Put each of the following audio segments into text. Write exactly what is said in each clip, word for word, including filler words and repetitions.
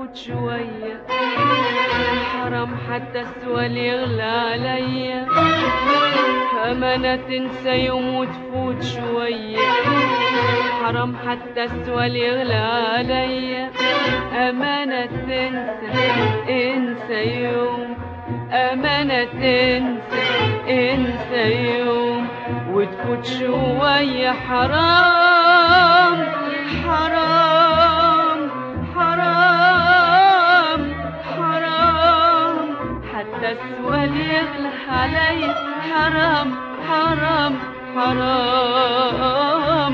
وتفوت شوية، حرام حتى السؤال يغلى عليا. أمانة تنسى يوم وتفوت شوية، حرام حتى السؤال يغلى عليا. أمانة تنسى انسى يوم، أمانة تنسى انسى يوم وتفوت شوية. حرام حرام حرام حرام حتى السؤال يغلى عليا. حرام حرام حرام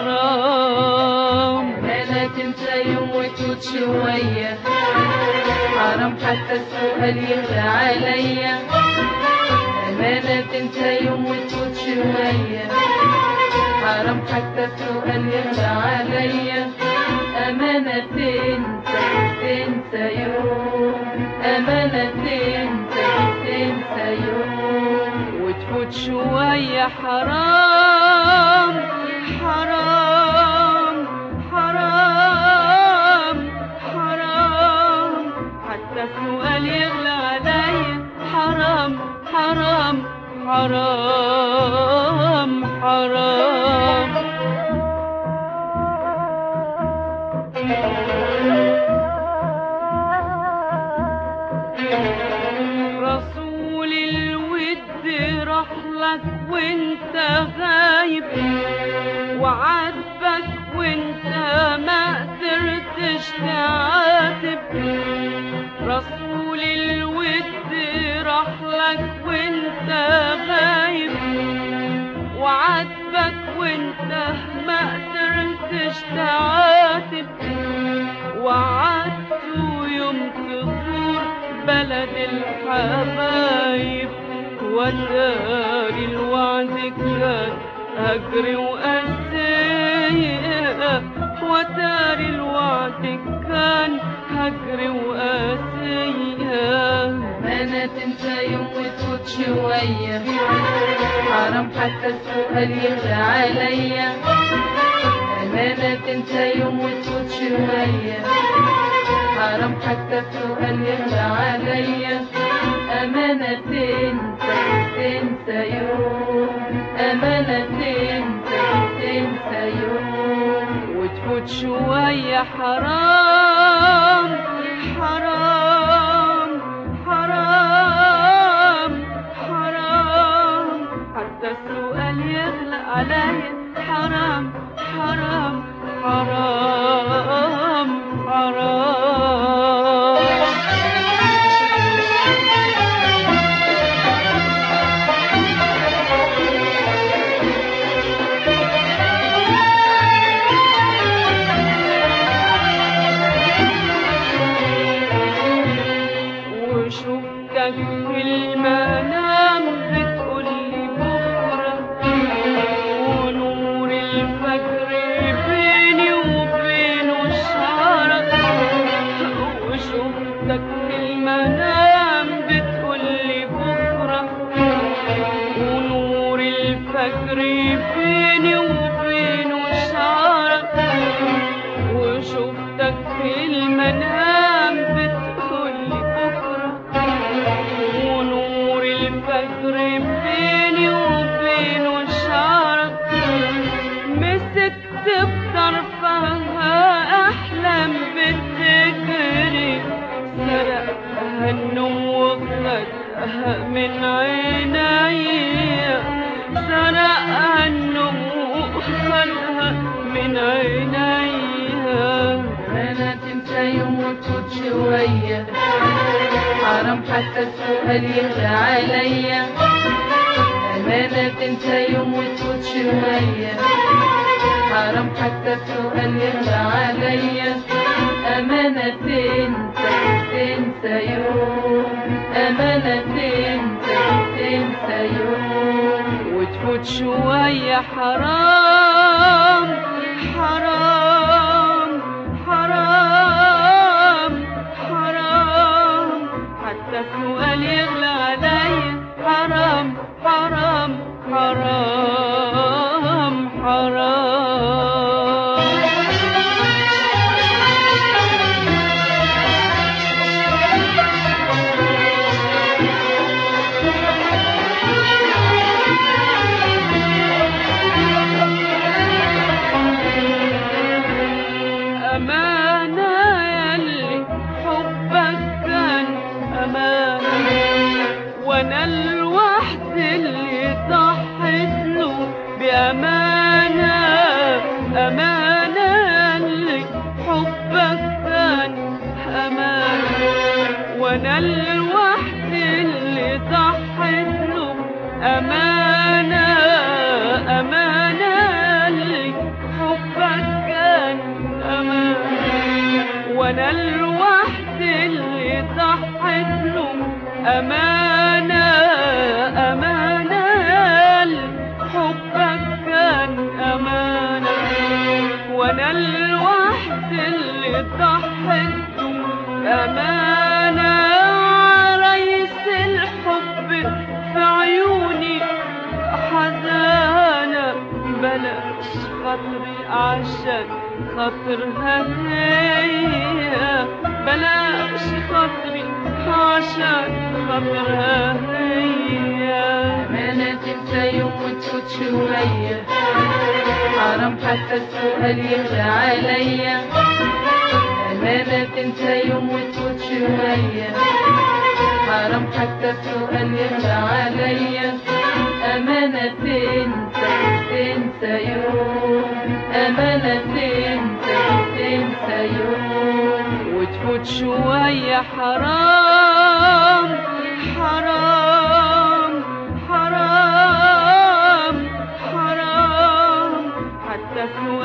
حرام. أمانة تنسى يوم وتفوت شوية، حرام حتى السؤال يغلى عليا. أمانة تنسى يوم وتفوت شوية، حرام حتى السؤال يغلى عليا. أمانة تنسى تنسى يوم، أمانة تنسى تنسى يوم وتفوت شوية. حرام حرام حرام حرام حتى السؤال يغلى عليا. حرام حرام حرام حرام. رسول الود راح لك وانت غايب، وعاتبك وانت ما قدرتش تعاتب. رسول الود راح لك وانت غايب، وعاتبك وانت ما قدرتش تعاتب. وعدته يوم تزور بلد الحبايب، وداري الوعد كان هجر وقاسية. وداري الوعد كان هجر وقاسية. أمانة تنسى يوم وتفوت شوية، حرام حتى السؤال يغلى عليا. أمانة تنسى يوم وتفوت شوية، حرام حتى السؤال يغلى عليا. أمانة تنسى تنسى يوم، أمانة تنسى تنسى يوم وتفوت شوية. حرام حرام حرام حرام حتى السؤال يغلى عليا. حرام حرام حرام حرام. وشفتك في المنام بتقولي بكرة، ونور الفجر بيني وبينه شعرك. وشفتك في المنام بتقولي بكرة، ونور الفجر بيني وبينه شعرك. وشفتك في المنام بتقولي بكرة، ونور الفجر بيني وبينه شعرك. مسكت بطرفها أحلام بتجري، سرقها النوم وخدها من عينيا. سرقها النوم وخدها من عينيا. أمانة تنسى يوم وتفوت شوية، حرام حتى السؤال يغلى عليا. أمانة تنسى يوم وتفوت شوية، حرام حتى السؤال يغلى عليا. أمانة تنسى تنسى يوم، أمانة تنسى تنسى يوم وتفوت شوية. حرام حرام حرام حرام حتى السؤال يغلى عليا. حرام حرام حرام حرام. أمانة أمانة اللي حبك كان أمانة، وأنا الوحدي اللي ضحيت له أمانة أمانة اللي حبك كان أمانة، وأنا الوحدي اللي ضحيت له أمانة أمانة اللي حبك كان أمانة، وأنا الوحدي اللي ضحيت له أمانة. عريس الحب في عيوني حزانة، بلاش خاطري عشان خاطرها هي، بلاش خاطري عشان خاطرها هي. أمانة تنسى يوم وتفوت شوية، حرام حتى السؤال يغلى عليا. أمانة تنسى يوم وتفوت شوية، حرام حتى السؤال يغلى عليا. أمانة تنسى تنسى يوم، أمانة تنسى تنسى يوم وتفوت شوية. حرام حرام حرام حرام حتى